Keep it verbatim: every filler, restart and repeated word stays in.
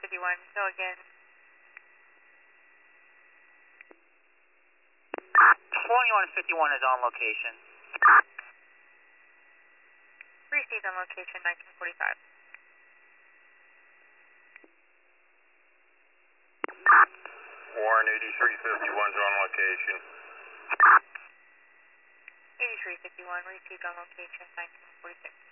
fifty-one, go again. twenty-one fifty-one is on location. Received on location, nineteen forty-five. Warren eighty-three fifty-one is on location. eighty-three fifty-one, received on location, nineteen forty-six.